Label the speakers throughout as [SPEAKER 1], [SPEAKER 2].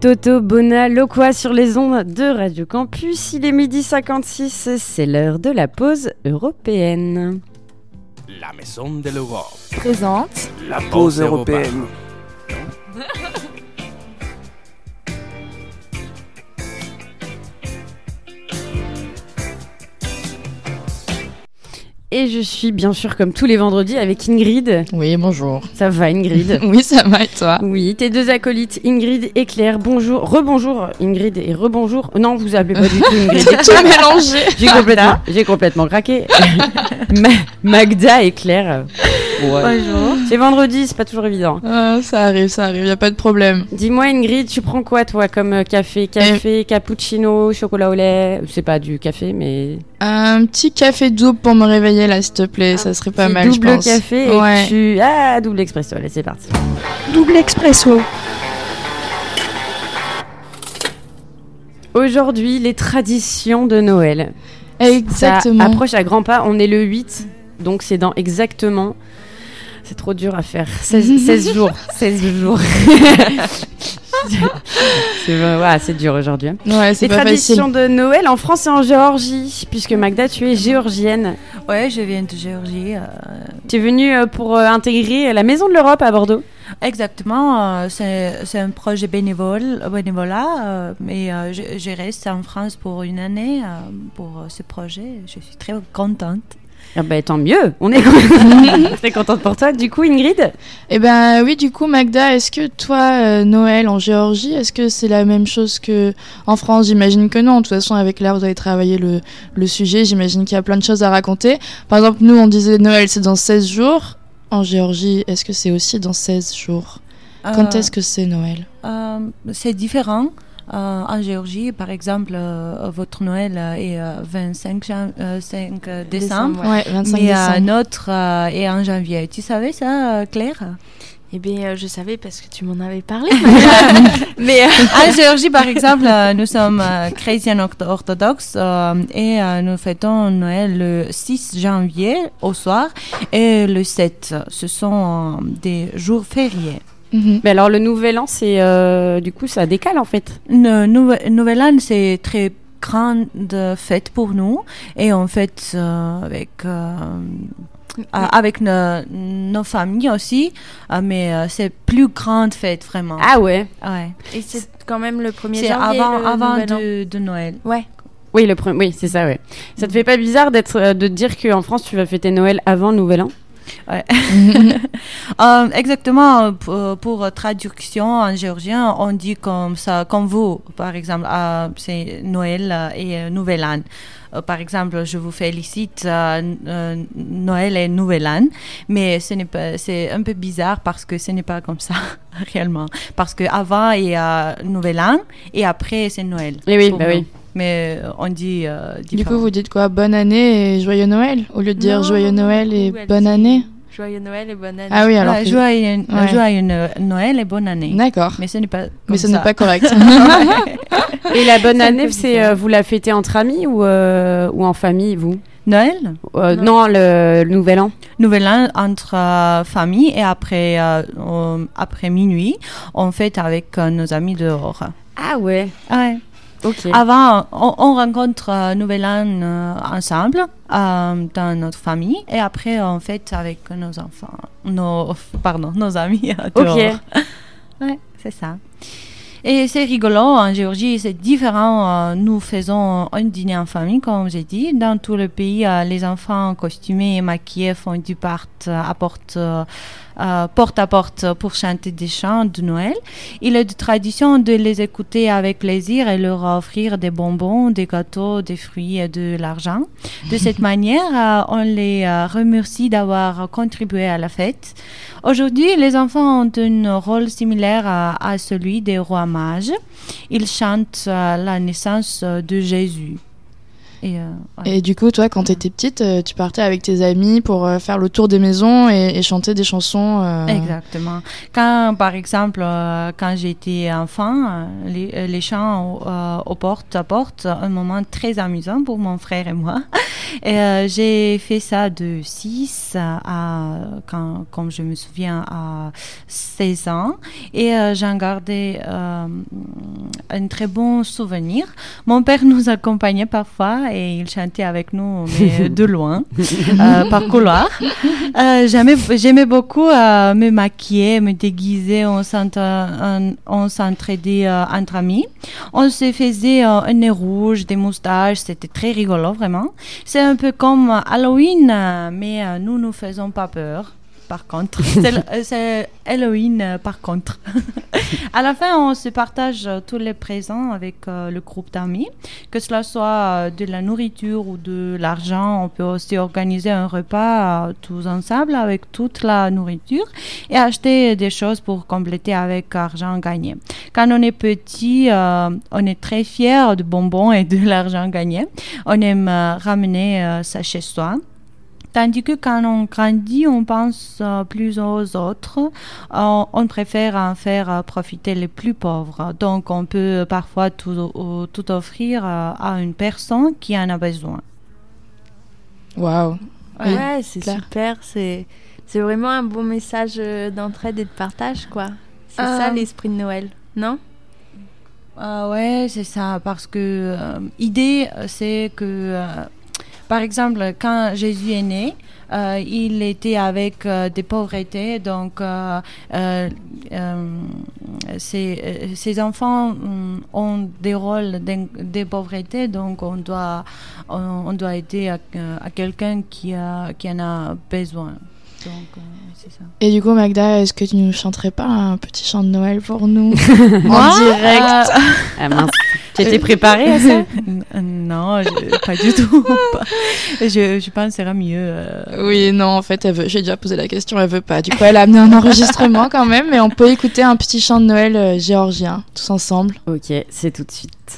[SPEAKER 1] Toto Bona Loquois sur les ondes de Radio Campus. Il est 12h56, c'est l'heure de la pause européenne.
[SPEAKER 2] La Maison de l'Europe
[SPEAKER 3] présente
[SPEAKER 2] la pause européenne.
[SPEAKER 1] Et je suis bien sûr comme tous les vendredis avec Ingrid.
[SPEAKER 3] Oui, bonjour.
[SPEAKER 1] Ça va Ingrid?
[SPEAKER 3] Oui, ça va et toi?
[SPEAKER 1] Oui, tes deux acolytes Ingrid et Claire. Bonjour, rebonjour Ingrid et rebonjour. Non, vous appelez pas du tout Ingrid.
[SPEAKER 3] J'ai tout mélangé.
[SPEAKER 1] J'ai complètement craqué. Magda et Claire. Ouais.
[SPEAKER 3] Bonjour.
[SPEAKER 1] C'est vendredi, c'est pas toujours évident.
[SPEAKER 3] Ça arrive, y a pas de problème.
[SPEAKER 1] Dis-moi Ingrid, tu prends quoi toi comme café, cappuccino, chocolat au lait? C'est pas du café mais...
[SPEAKER 3] Un petit café double pour me réveiller là, s'il te plaît, ça serait pas mal, je pense.
[SPEAKER 1] Double café et double expresso, allez c'est parti.
[SPEAKER 3] Double expresso.
[SPEAKER 1] Aujourd'hui, les traditions de Noël.
[SPEAKER 3] Exactement.
[SPEAKER 1] Ça approche à grands pas, on est le 8, donc c'est dans exactement... C'est trop dur à faire. 16 jours. 16 jours. C'est dur aujourd'hui.
[SPEAKER 3] Ouais, c'est
[SPEAKER 1] les
[SPEAKER 3] pas
[SPEAKER 1] traditions
[SPEAKER 3] facile.
[SPEAKER 1] de Noël en France et en Géorgie, puisque Magda, tu es géorgienne.
[SPEAKER 4] Ouais, je viens de Géorgie.
[SPEAKER 1] Tu es venue pour intégrer la Maison de l'Europe à Bordeaux.
[SPEAKER 4] Exactement, c'est un projet bénévolat, mais je reste en France pour une année pour ce projet. Je suis très contente.
[SPEAKER 1] Ah bah, tant mieux, on est très contente pour toi. Du coup, Ingrid?
[SPEAKER 3] Eh ben oui, du coup, Magda, est-ce que toi, Noël en Géorgie, est-ce que c'est la même chose que en France? J'imagine que non. De toute façon, avec Claire, vous avez travaillé le sujet. J'imagine qu'il y a plein de choses à raconter. Par exemple, nous, on disait Noël, c'est dans 16 jours. En Géorgie, est-ce que c'est aussi dans 16 jours? Quand est-ce que c'est Noël?
[SPEAKER 4] C'est différent. En Géorgie, par exemple, votre Noël est 25 décembre.
[SPEAKER 3] Ouais, 25
[SPEAKER 4] mais
[SPEAKER 3] décembre.
[SPEAKER 4] notre est en janvier. Tu savais ça, Claire?
[SPEAKER 5] Eh bien, je savais parce que tu m'en avais parlé.
[SPEAKER 4] Mais en Géorgie, par exemple, nous sommes chrétiens orthodoxes et nous fêtons Noël le 6 janvier au soir et le 7. Ce sont des jours fériés.
[SPEAKER 1] Mais alors le nouvel an, c'est du coup ça décale en fait.
[SPEAKER 4] Le nouvel an, c'est très grande fête pour nous et on fête avec nos familles aussi, mais c'est plus grande fête vraiment.
[SPEAKER 1] Ah ouais.
[SPEAKER 5] Et c'est quand même le 1er
[SPEAKER 4] C'est
[SPEAKER 5] janvier.
[SPEAKER 4] avant
[SPEAKER 5] le nouvel an.
[SPEAKER 4] de Noël.
[SPEAKER 5] Ouais.
[SPEAKER 1] Oui, oui, c'est ça, ouais. Ça te fait pas bizarre de dire qu'en France tu vas fêter Noël avant le Nouvel An?
[SPEAKER 4] Ouais. Exactement, pour traduction en géorgien, on dit comme ça, comme vous, par exemple, c'est Noël et Nouvel An. Par exemple, je vous félicite Noël et Nouvel An, mais c'est un peu bizarre parce que ce n'est pas comme ça réellement. Parce qu'avant il y a Nouvel An et après c'est Noël.
[SPEAKER 1] Et oui, bah oui.
[SPEAKER 4] Mais on dit
[SPEAKER 3] Du coup, vous dites quoi? Bonne année et joyeux Noël? Au lieu de dire joyeux Noël et bonne année?
[SPEAKER 5] Joyeux Noël et bonne année.
[SPEAKER 3] Ah oui, alors.
[SPEAKER 4] Joyeux Noël et bonne année.
[SPEAKER 3] D'accord.
[SPEAKER 4] Mais ce n'est pas
[SPEAKER 3] Mais ce n'est pas correct.
[SPEAKER 1] Et la bonne année, c'est vous la fêtez entre amis ou en famille, vous?
[SPEAKER 4] Noël?
[SPEAKER 1] Non, le Nouvel An.
[SPEAKER 4] Nouvel An entre famille et après minuit, on fête avec nos amis dehors.
[SPEAKER 1] Ah ouais.
[SPEAKER 4] Ouais.
[SPEAKER 1] Ok.
[SPEAKER 4] Avant, on rencontre Nouvel An ensemble dans notre famille et après on fête avec nos enfants, nos amis dehors.
[SPEAKER 1] Ok.
[SPEAKER 4] Ouais, c'est ça. Et c'est rigolo, en Géorgie, c'est différent. Nous faisons un dîner en famille, comme j'ai dit. Dans tout le pays, les enfants costumés et maquillés font du porte à porte pour chanter des chants de Noël. Il est de tradition de les écouter avec plaisir et leur offrir des bonbons, des gâteaux, des fruits et de l'argent. De cette manière, on les remercie d'avoir contribué à la fête. Aujourd'hui, les enfants ont un rôle similaire à celui des rois mages. Ils chantent la naissance de Jésus.
[SPEAKER 3] Et du coup, toi, quand tu étais petite, tu partais avec tes amis pour faire le tour des maisons et chanter des chansons.
[SPEAKER 4] Exactement. Par exemple, quand j'étais enfant, les chants au porte-à-porte, un moment très amusant pour mon frère et moi. J'ai fait ça de 6 à, comme je me souviens, à 16 ans. Et j'en gardais un très bon souvenir. Mon père nous accompagnait parfois et il chantait avec nous, mais de loin, par couloir. J'aimais beaucoup me maquiller, me déguiser. On s'entraidait entre amis. On se faisait un nez rouge, des moustaches. C'était très rigolo, vraiment. C'est un peu comme Halloween, mais nous ne faisons pas peur. Par contre, c'est Halloween par contre. À la fin, on se partage tous les présents avec le groupe d'amis, que cela soit de la nourriture ou de l'argent. On peut aussi organiser un repas tous ensemble avec toute la nourriture et acheter des choses pour compléter avec l'argent gagné. Quand on est petit, on est très fiers de bonbons et de l'argent gagné. On aime ramener ça chez soi. Tandis que quand on grandit, on pense plus aux autres. On préfère en faire profiter les plus pauvres. Donc, on peut parfois tout offrir à une personne qui en a besoin.
[SPEAKER 3] Waouh.
[SPEAKER 5] Ouais, c'est super. C'est vraiment un bon message d'entraide et de partage, quoi. C'est ça l'esprit de Noël, non?
[SPEAKER 4] Ouais, c'est ça. Parce que l'idée, c'est que... par exemple, quand Jésus est né, il était avec des pauvretés, donc ces enfants ont des rôles des pauvretés, donc on doit aider à quelqu'un qui en a besoin. Donc, c'est ça.
[SPEAKER 3] Et du coup, Magda, est-ce que tu nous chanterais pas un petit chant de Noël pour nous en direct?
[SPEAKER 1] Ah mince, tu étais préparée à ça?
[SPEAKER 4] Non, pas du tout. Je pense que ça sera mieux.
[SPEAKER 3] Oui, non, en fait, elle veut. J'ai déjà posé la question, elle veut pas. Du coup, elle a amené un enregistrement quand même, mais on peut écouter un petit chant de Noël géorgien, tous ensemble.
[SPEAKER 1] Ok, c'est tout de suite.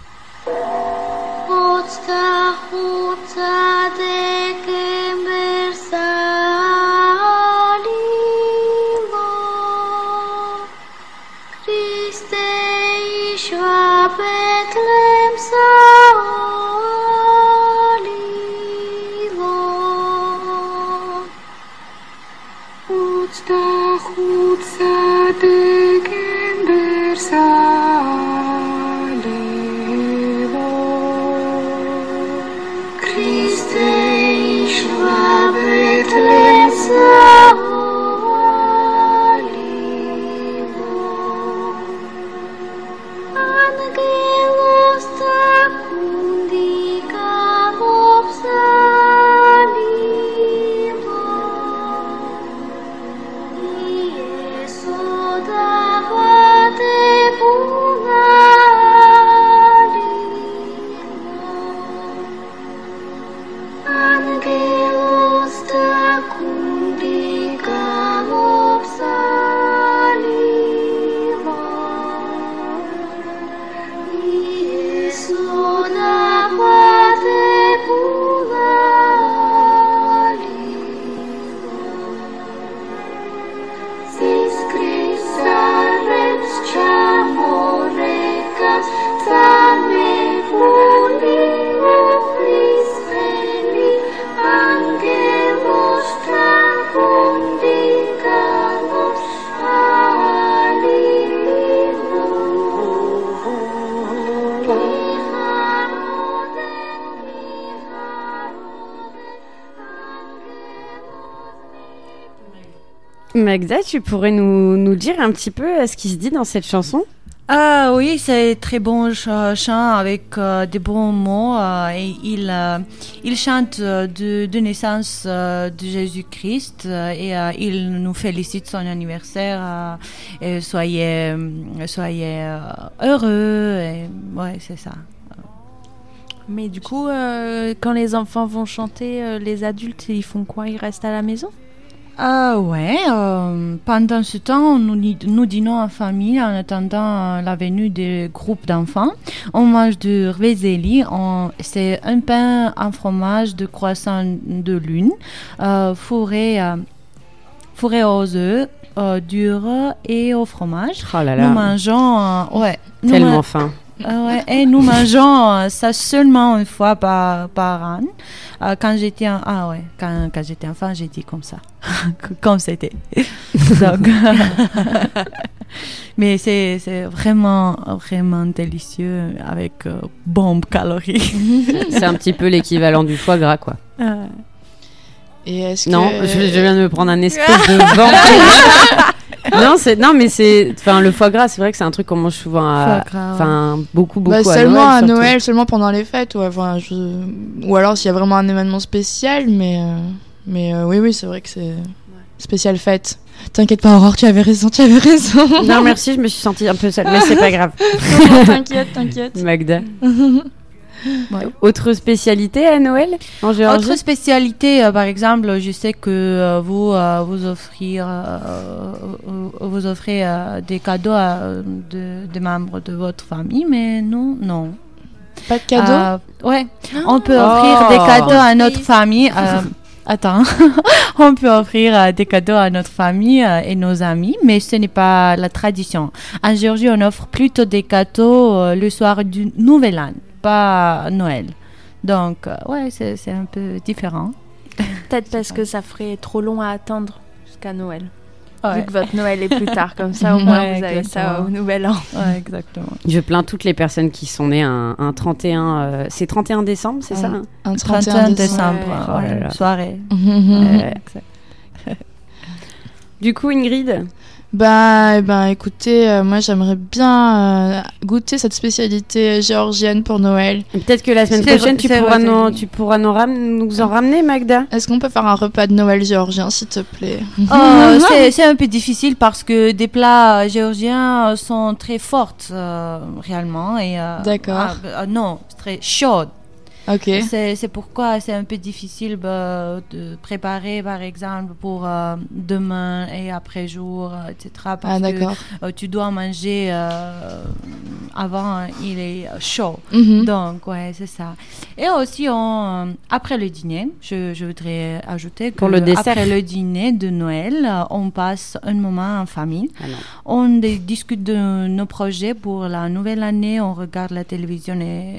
[SPEAKER 1] Magda, tu pourrais nous dire un petit peu ce qui se dit dans cette chanson?
[SPEAKER 4] Ah oui, c'est très bon chant avec des bons mots. Et il chante de naissance de Jésus-Christ et il nous félicite son anniversaire. Et soyez heureux. Et, ouais, c'est ça.
[SPEAKER 5] Mais du coup, quand les enfants vont chanter, les adultes, ils font quoi? Ils restent à la maison?
[SPEAKER 4] Ouais, pendant ce temps, nous dînons en famille en attendant la venue des groupes d'enfants. On mange du rvezeli, c'est un pain en fromage de croissant de lune, fourré aux œufs, durs et au fromage.
[SPEAKER 1] Oh là là.
[SPEAKER 4] Nous mangeons,
[SPEAKER 1] tellement faim.
[SPEAKER 4] Ouais, et nous mangeons ça seulement une fois par an. Quand j'étais quand j'étais enfant, j'ai dit comme ça, comme c'était. Donc, mais c'est vraiment délicieux avec bombe calories.
[SPEAKER 1] C'est un petit peu l'équivalent du foie gras, quoi.
[SPEAKER 3] Et est-ce
[SPEAKER 1] Non,
[SPEAKER 3] que...
[SPEAKER 1] je viens de me prendre un espèce de vent. Enfin, le foie gras, c'est vrai que c'est un truc qu'on mange souvent beaucoup
[SPEAKER 3] seulement
[SPEAKER 1] à Noël,
[SPEAKER 3] Noël, seulement pendant les fêtes, ouais, enfin, ou alors s'il y a vraiment un événement spécial, mais oui, c'est vrai que c'est spécial fête. T'inquiète pas, Aurore, tu avais raison.
[SPEAKER 1] Non, merci, je me suis sentie un peu seule, mais c'est pas grave.
[SPEAKER 3] Non, t'inquiète.
[SPEAKER 1] Magda.
[SPEAKER 4] Ouais.
[SPEAKER 1] Autre spécialité à Noël en Géorgie?
[SPEAKER 4] Autre spécialité, par exemple, je sais que vous offrez des cadeaux des membres de votre famille, mais nous, non.
[SPEAKER 3] Pas de cadeaux?
[SPEAKER 4] Ouais, on peut offrir des cadeaux à notre famille. Attends, on peut offrir des cadeaux à notre famille et nos amis, mais ce n'est pas la tradition. En Géorgie, on offre plutôt des cadeaux le soir du Nouvel An, pas Noël. Donc, ouais, c'est un peu différent.
[SPEAKER 5] Peut-être parce que ça ferait trop long à attendre jusqu'à Noël.
[SPEAKER 4] Ouais.
[SPEAKER 5] Vu que votre Noël est plus tard, comme ça au moins vous avez ça au Nouvel An.
[SPEAKER 4] Ouais, exactement.
[SPEAKER 1] Je plains toutes les personnes qui sont nées un 31... c'est 31 décembre, c'est ça, hein?
[SPEAKER 3] Un
[SPEAKER 4] 31 décembre,
[SPEAKER 1] Ouais.
[SPEAKER 4] soirée.
[SPEAKER 1] Exact. Du coup, Ingrid,
[SPEAKER 3] écoutez, moi j'aimerais bien goûter cette spécialité géorgienne pour Noël.
[SPEAKER 1] peut-être que la semaine prochaine, tu pourras nous en ramener, Magda.
[SPEAKER 3] Est-ce qu'on peut faire un repas de Noël géorgien, s'il te plaît?
[SPEAKER 4] C'est un peu difficile parce que des plats géorgiens sont très forts, réellement.
[SPEAKER 3] D'accord.
[SPEAKER 4] Non, très chauds.
[SPEAKER 3] Ok.
[SPEAKER 4] C'est pourquoi c'est un peu difficile de préparer, par exemple, pour demain et après-jour, etc. Parce que tu dois manger avant, il est chaud.
[SPEAKER 3] Mm-hmm.
[SPEAKER 4] Donc, ouais, c'est ça. Et aussi, après le dîner, je voudrais ajouter que
[SPEAKER 1] pour le dessert.
[SPEAKER 4] Après le dîner de Noël, on passe un moment en famille. On discute de nos projets pour la nouvelle année, on regarde la télévision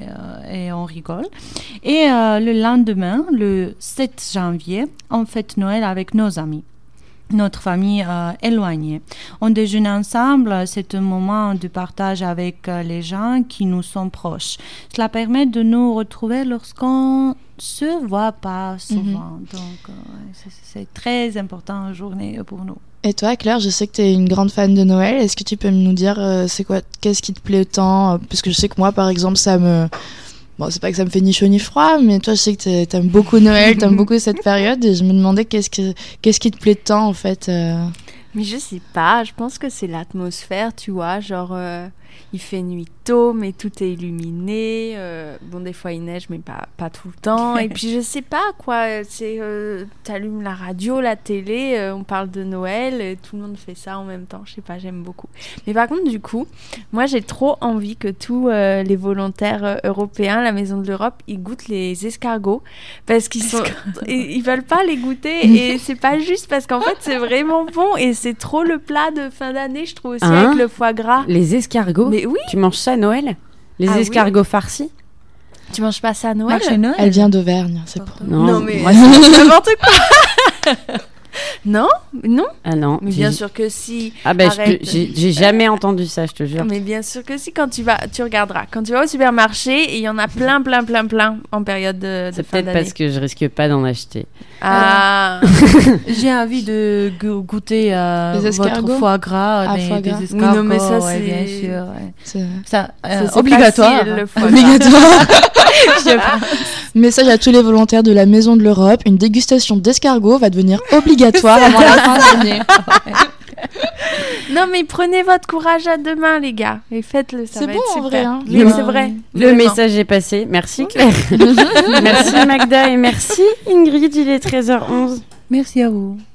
[SPEAKER 4] et on rigole. Et le lendemain, le 7 janvier, on fête Noël avec nos amis, notre famille éloignée. On déjeune ensemble, c'est un moment de partage avec les gens qui nous sont proches. Cela permet de nous retrouver lorsqu'on se voit pas souvent. Donc, c'est très importante journée pour nous.
[SPEAKER 3] Et toi, Claire, je sais que tu es une grande fan de Noël. Est-ce que tu peux nous dire qu'est-ce qui te plaît tant? Parce que je sais que moi, par exemple, Bon, c'est pas que ça me fait ni chaud ni froid, mais toi, je sais que t'aimes beaucoup Noël, t'aimes beaucoup cette période, et je me demandais qu'est-ce qui te plaît tant, en fait.
[SPEAKER 5] Mais je sais pas, je pense que c'est l'atmosphère, tu vois, genre il fait nuit tôt, mais tout est illuminé. Bon, des fois il neige, mais pas tout le temps. Et puis je sais pas quoi, t'allumes la radio, la télé, on parle de Noël, et tout le monde fait ça en même temps. Je sais pas, j'aime beaucoup. Mais par contre, du coup, moi j'ai trop envie que tous les volontaires européens, la Maison de l'Europe, ils goûtent les escargots parce ils veulent pas les goûter et c'est pas juste parce qu'en fait c'est vraiment bon et c'est trop le plat de fin d'année, je trouve aussi, avec le foie gras.
[SPEAKER 1] Les escargots? Mais oui. Tu manges ça à Noël? Les escargots farcis?
[SPEAKER 5] Tu manges pas ça à Noël?
[SPEAKER 3] Elle vient d'Auvergne, c'est pour...
[SPEAKER 5] Non mais moi, c'est n'importe quoi. Non.
[SPEAKER 1] Ah non.
[SPEAKER 5] Mais bien sûr que si.
[SPEAKER 1] Ah ben j'ai jamais entendu ça, je te jure.
[SPEAKER 5] Mais bien sûr que si, quand tu regarderas. Quand tu vas au supermarché, il y en a plein en période de fin d'année.
[SPEAKER 1] C'est peut-être parce que je risque pas d'en acheter.
[SPEAKER 5] Ah.
[SPEAKER 4] J'ai envie de goûter votre foie gras, des escargots.
[SPEAKER 5] Oui, non mais ça c'est
[SPEAKER 4] bien sûr. Ouais.
[SPEAKER 3] Ça,
[SPEAKER 4] obligatoire.
[SPEAKER 5] Facile, le foie
[SPEAKER 3] obligatoire. Message à tous les volontaires de la Maison de l'Europe, une dégustation d'escargots va devenir obligatoire avant la fin de l'année.
[SPEAKER 5] Non mais prenez votre courage à deux mains les gars et faites-le, ça
[SPEAKER 3] c'est
[SPEAKER 5] va
[SPEAKER 3] bon,
[SPEAKER 5] être super.
[SPEAKER 3] En vrai, hein.
[SPEAKER 5] Oui, c'est vrai.
[SPEAKER 1] Le message est passé. Merci Claire. Merci Magda et merci Ingrid, il est 13h11.
[SPEAKER 4] Merci à vous.